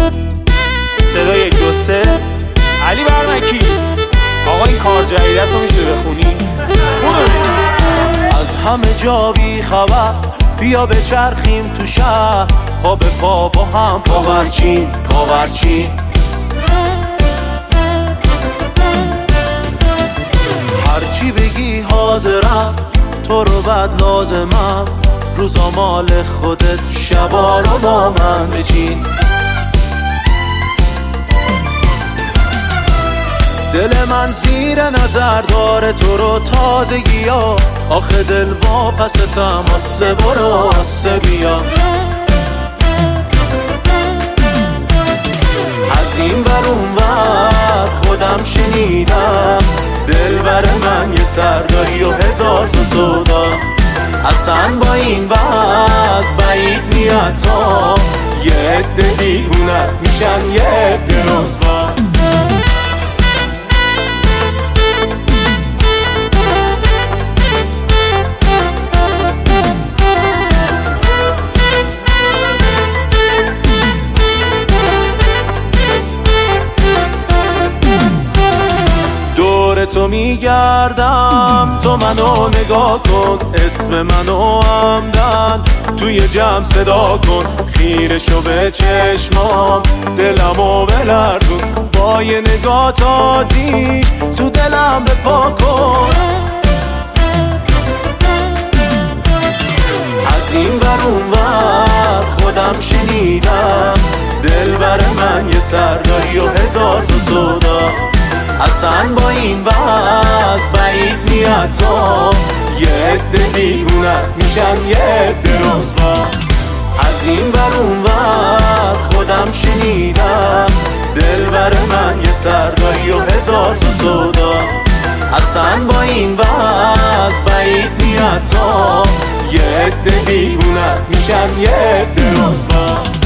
صدای 1 2 3 علی برمکی. آقا این کار جدیدت رو میشه بخونی؟ برو. از همه جا بی خبر بیا بچرخیم تو شهر، پا به پا با هم پاورچین پاورچین. هرچی بگی حاضرم، تو رو بد لازمم، روزا مال خودت، شبا رو با من بچین. دل من زیر نظر داره تو رو تازگی ها، آخه دل واپستم، آسه برو آسه بیا. از این بر اون ور خودم شنیدم، دل بر من یه سرداری و 1000 تا سودا. اصلا با این وضع بعید میاد تا یه عده دیوونت میشن یه عده رسوا. تو میگردم، تو منو نگاه کن، اسم منو همدن توی جمع صدا کن، خیره شو به چشمام، دلمو بلرزون، با یه نگاه تادیش تو دلم بپا کن. از این ور اون ور خودم شنیدم، دل بر من یه سرداری و 1000 تا سودا. اصلا با این وضع بعید میاد تا یه عده دیوونت میشن یه عده رسوا. از این ور اون ور خودم شنیدم، دل بر من یه سرداری و 1000 تا سودا. اصلا با این وضع بعید میاد تا یه عده دیوونت میشن یه عده رسوا.